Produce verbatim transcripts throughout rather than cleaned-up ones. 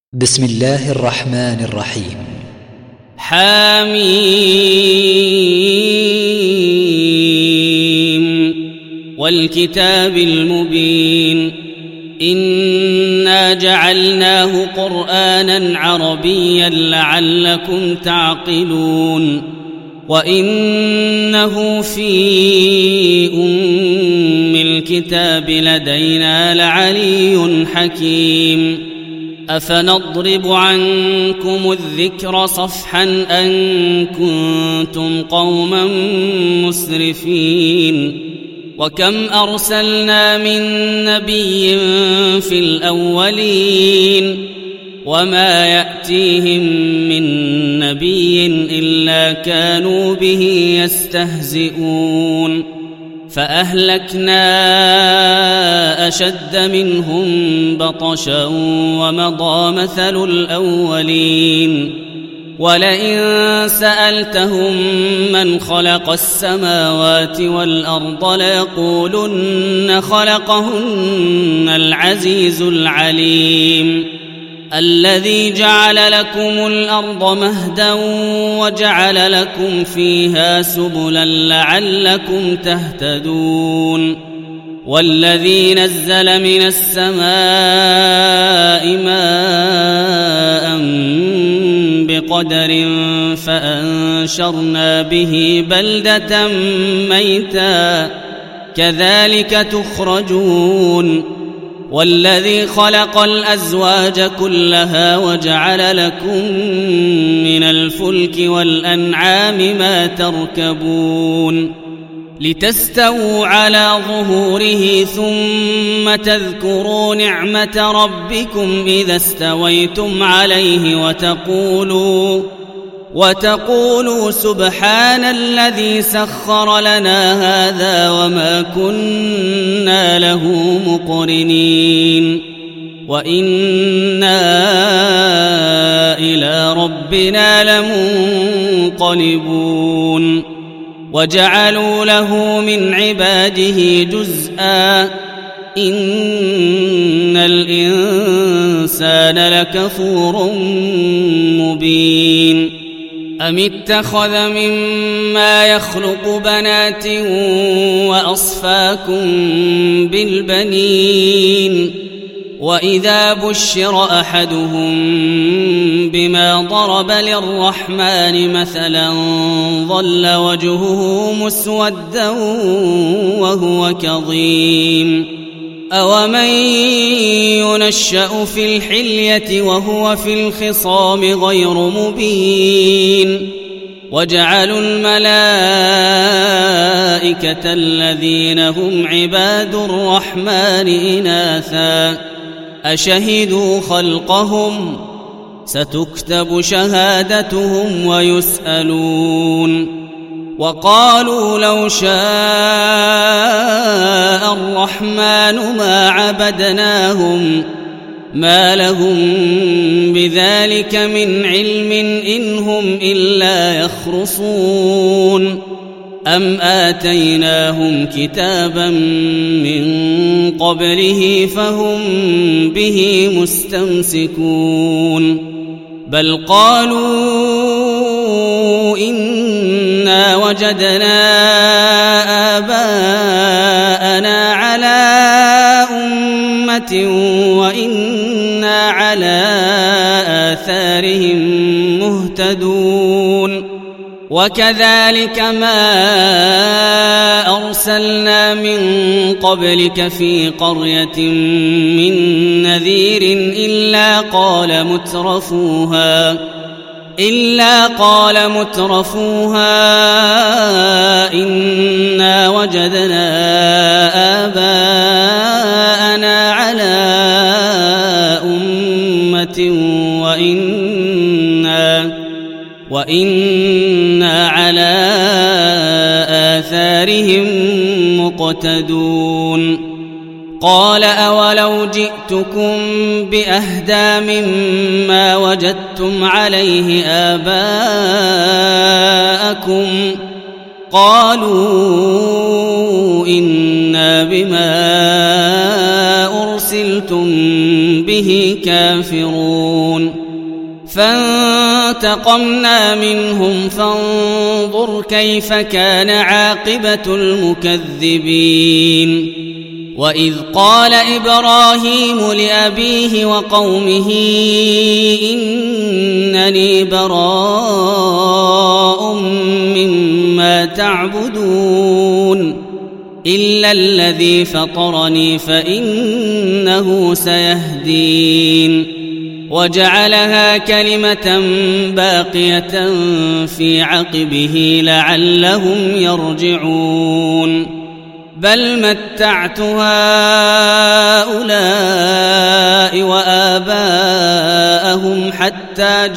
بسم الله الرحمن الرحيم. حميم والكتاب المبين إنا جعلناه قرآنا عربيا لعلكم تعقلون وإنه في أم الكتاب لدينا لعلي حكيم أفنضرب عنكم الذكر صفحا أن كنتم قوما مسرفين وكم أرسلنا من نبي في الأولين وما يأتيهم من نبي إلا كانوا به يستهزئون فأهلكنا أشد منهم بطشا ومضى مثل الأولين ولئن سألتهم من خلق السماوات والأرض ليقولن خلقهن العزيز العليم الذي جعل لكم الأرض مهدا وجعل لكم فيها سبلا لعلكم تهتدون والذي نزل من السماء ماء بقدر فأنشرنا به بلدة ميتا كذلك تخرجون والذي خلق الأزواج كلها وجعل لكم من الفلك والأنعام ما تركبون لتستووا على ظهوره ثم تذكروا نعمة ربكم إذا استويتم عليه وتقولوا وتقولوا سبحان الذي سخر لنا هذا وما كنا له مقرنين وإنا إلى ربنا لمنقلبون وجعلوا له من عباده جزءا إن الإنسان لكفور مبين أم اتخذ مما يخلق بنات وأصفاكم بالبنين وإذا بشر أحدهم بما ضرب للرحمن مثلا ظل وجهه مسودا وهو كظيم أومن ينشأ في الحلية وهو في الخصام غير مبين وجعلوا الملائكة الذين هم عباد الرحمن إناثا أشهدوا خلقهم ستكتب شهادتهم ويسألون وقالوا لو شاء الرحمن ما عبدناهم ما لهم بذلك من علم إن هم إلا يخرصون أم آتيناهم كتابا من قبله فهم به مستمسكون بل قالوا إنا وجدنا آباءنا على أمة وإنا على آثارهم مهتدون وكذلك ما أرسلنا من قبلك في قرية من نذير إلا قال مترفوها إلا قال مترفوها إنا وجدنا آباءنا على أمة وإنا وإنا على آثارهم مقتدون قال أولو جئتكم بأهدى مما وجدتم عليه آباءكم قالوا إنا بما أرسلتم به به كافرون فانتقمنا منهم فانظر كيف كان عاقبة المكذبين وإذ قال إبراهيم لأبيه وقومه إنني براء مما تعبدون إلا الذي فطرني فإنه سيهدين وجعلها كلمة باقية في عقبه لعلهم يرجعون بل متعت هؤلاء وآباءهم حتى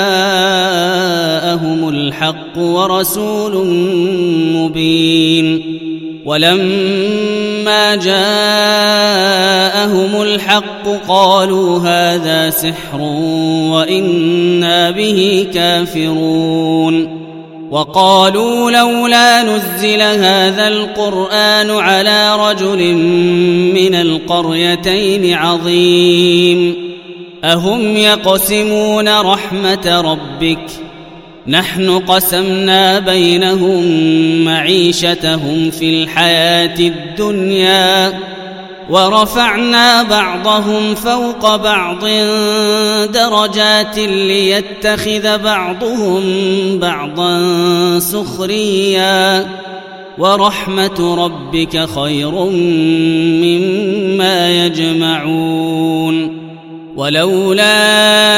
جاءهم الحق ورسول مبين ولما جاءهم الحق قالوا هذا سحر وإنا به كافرون وقالوا لولا نزل هذا القرآن على رجل من القريتين عظيم أهم يقسمون رحمة ربك نحن قسمنا بينهم معيشتهم في الحياة الدنيا ورفعنا بعضهم فوق بعض درجات ليتخذ بعضهم بعضا سخريا ورحمة ربك خير مما يجمعون ولولا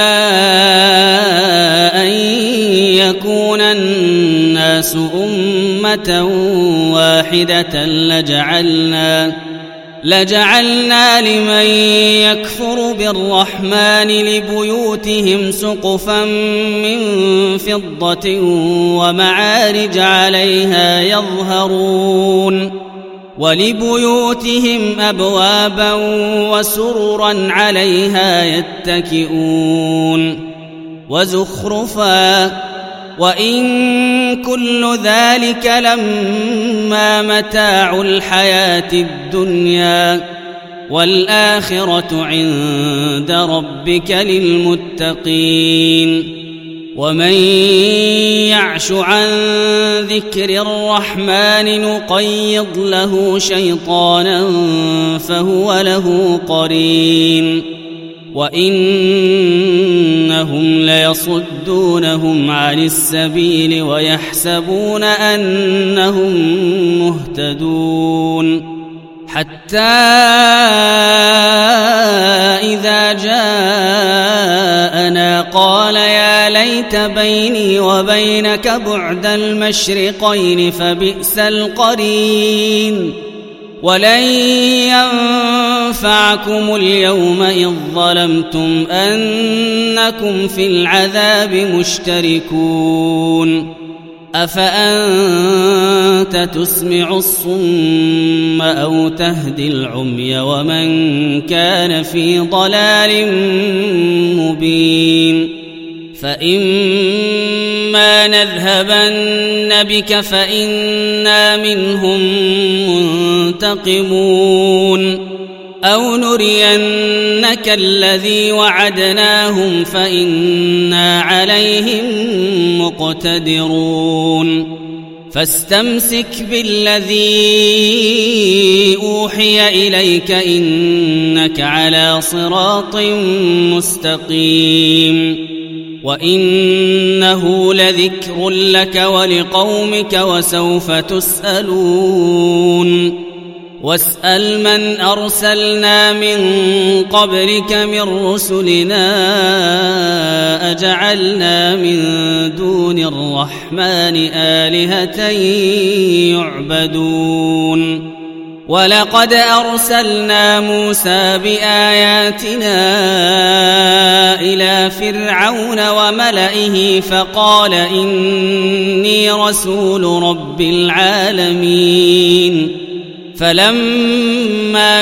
أن يكون الناس أمة واحدة لجعلنا لجعلنا لمن يكفر بالرحمن لبيوتهم سقفا من فضة ومعارج عليها يظهرون ولبيوتهم أبوابا وسررا عليها يتكئون وزخرفا وإن كل ذلك لما متاع الحياة الدنيا والآخرة عند ربك للمتقين ومن يعش عن ذكر الرحمن نقيض له شيطانا فهو له قرين وإنهم ليصدونهم عن السبيل ويحسبون أنهم مهتدون حتى إذا جاءنا قال يا ليت بيني وبينك بعد المشرقين فبئس القرين ولن ينفعكم اليوم إذ ظلمتم أنكم في العذاب مشتركون أفأنت تسمع الصم أو تهدي العمي ومن كان في ضلال مبين فإما نذهبن بك فإنا منهم منتقمون أو نرينك الذي وعدناهم فإنا عليهم مقتدرون فاستمسك بالذي أوحي إليك إنك على صراط مستقيم وإنه لذكر لك ولقومك وسوف تسألون واسأل من أرسلنا من قبلك من رسلنا أجعلنا من دون الرحمن آلهة يعبدون ولقد أرسلنا موسى بآياتنا إلى فرعون وملئه فقال إني رسول رب العالمين فلما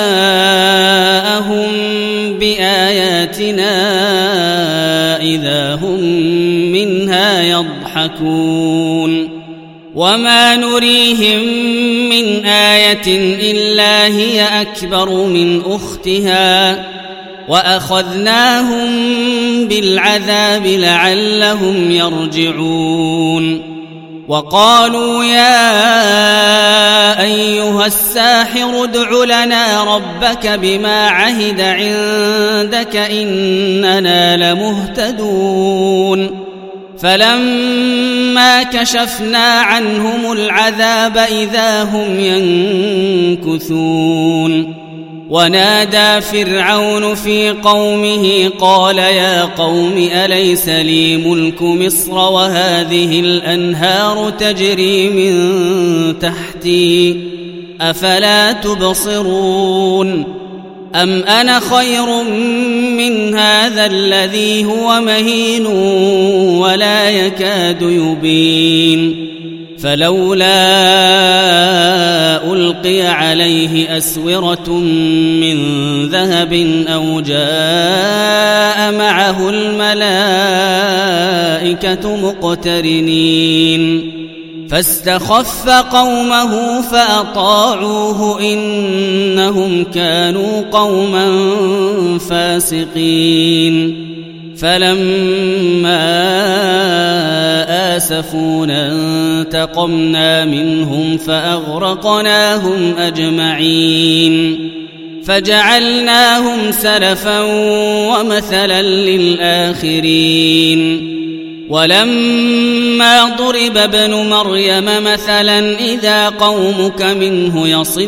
جاءهم بآياتنا إذا هم منها يضحكون وما نريهم من آية إلا هي أكبر من أختها وأخذناهم بالعذاب لعلهم يرجعون وقالوا يا أيها الساحر ادع لنا ربك بما عهد عندك إننا لمهتدون فلما كشفنا عنهم العذاب إذا هم ينكثون ونادى فرعون في قومه قال يا قوم أليس لي ملك مصر وهذه الأنهار تجري من تحتي أفلا تبصرون أم أنا خير من هذا الذي هو مهين ولا يكاد يبين فلولا ألقي عليه أسورة من ذهب أو جاء معه الملائكة مقترنين فاستخف قومه فأطاعوه إنهم كانوا قوما فاسقين فلما آسفونا انتقمنا منهم فأغرقناهم أجمعين فجعلناهم سلفا ومثلا للآخرين ولما ضرب ابن مريم مثلا إذا قومك منه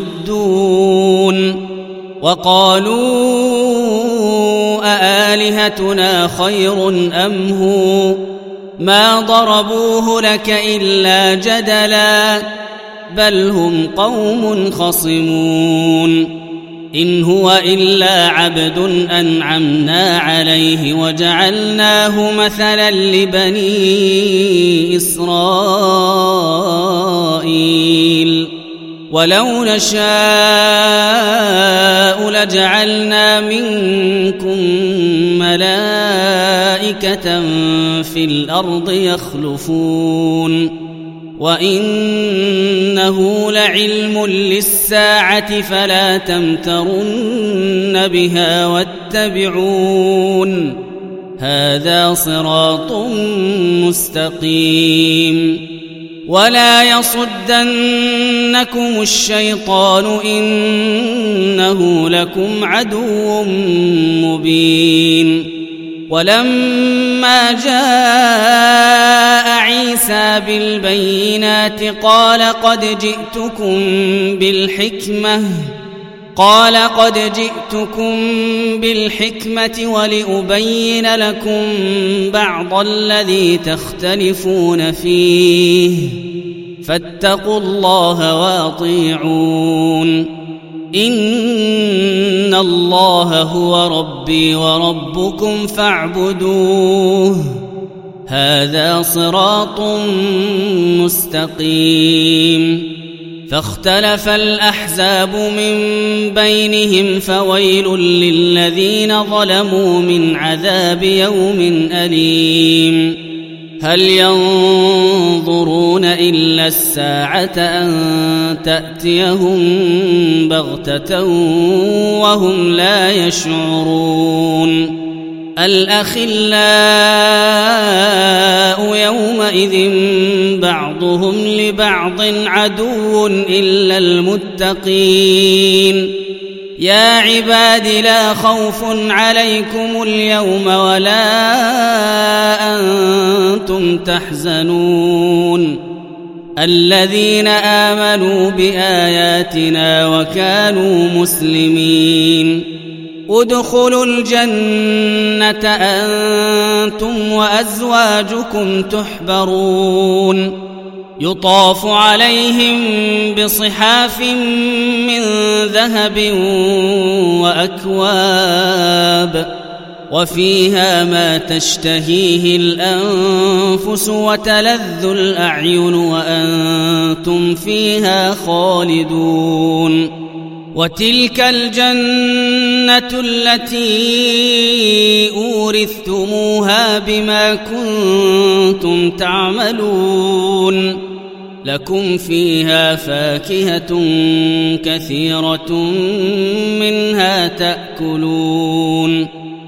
يصدون وقالوا أآلهتنا خير أم هو ما ضربوه لك إلا جدلا بل هم قوم خصمون إن هو إلا عبد أنعمنا عليه وجعلناه مثلا لبني إسرائيل ولو نشاء لجعلنا منكم ملائكة في الأرض يخلفون وإنه لعلم للساعة فلا تمترن بها واتبعون هذا صراط مستقيم ولا يصدنكم الشيطان إنه لكم عدو مبين ولما جاء عيسى بالبينات قال قد جئتكم بالحكمة قال قد جئتكم بالحكمة ولأبين لكم بعض الذي تختلفون فيه فاتقوا الله وأطيعون إن الله هو ربي وربكم فاعبدوه هذا صراط مستقيم فاختلف الأحزاب من بينهم فويل للذين ظلموا من عذاب يوم أليم هل ينظرون إلا الساعة أن تأتيهم بغتة وهم لا يشعرون الأخلاء يومئذ بعضهم لبعض عدو إلا المتقين يا عباد لا خوف عليكم اليوم ولا أنتم تحزنون الذين آمنوا بآياتنا وكانوا مسلمين ادخلوا الجنة أنتم وأزواجكم تحبرون يطاف عليهم بصحاف من ذهب وأكواب وفيها ما تشتهيه الأنفس وتلذ الأعين وأنتم فيها خالدون وتلك الجنة التي أورثتموها بما كنتم تعملون لكم فيها فاكهة كثيرة منها تأكلون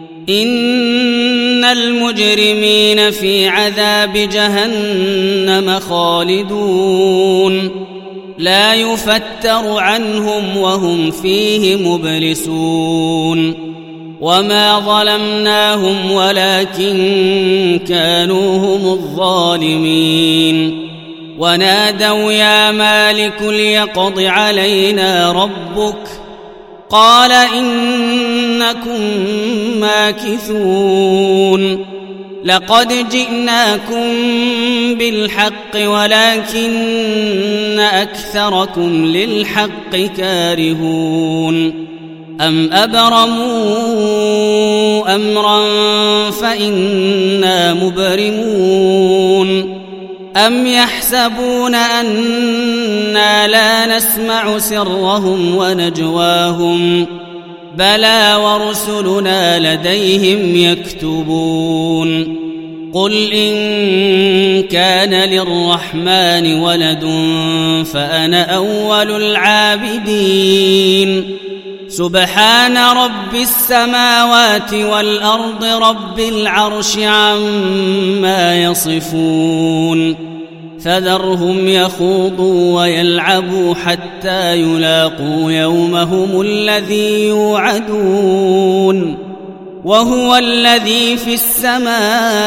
إن المجرمين في عذاب جهنم خالدون لا يفتر عنهم وهم فيه مبلسون وما ظلمناهم ولكن كانوا هم الظالمين ونادوا يا مالك ليقض علينا ربك قال إنكم ماكثون لقد جئناكم بالحق ولكن أكثركم للحق كارهون أم أبرموا أمرا فإنا مبرمون أم يحسبون أنا لا نسمع سرهم ونجواهم بلى ورسلنا لديهم يكتبون قل إن كان للرحمن ولد فأنا أول العابدين سبحان رب السماوات والأرض رب العرش عما يصفون فذرهم يخوضوا ويلعبوا حتى يلاقوا يومهم الذي يوعدون وهو الذي في السماء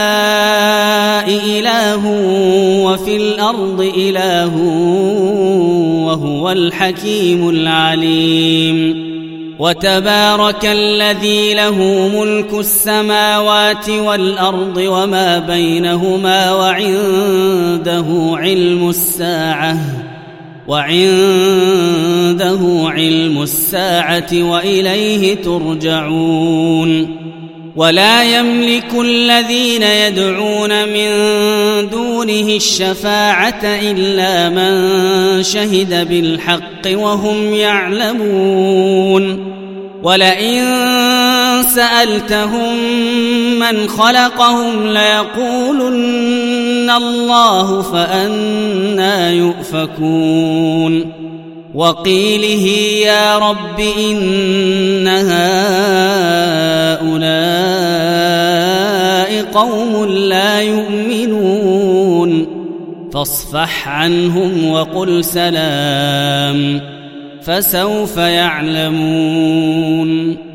إله وفي الأرض إله وهو الحكيم العليم وتبارك الذي له ملك السماوات والأرض وما بينهما وعنده علم الساعة وعنده علم الساعة وإليه ترجعون ولا يملك الذين يدعون من دونه الشفاعة إلا من شهد بالحق وهم يعلمون ولئن سألتهم من خلقهم ليقولن الله فأنى يؤفكون وقيله يا رب إن هؤلاء قوم لا يؤمنون فاصفح عنهم وقل سلام فسوف يعلمون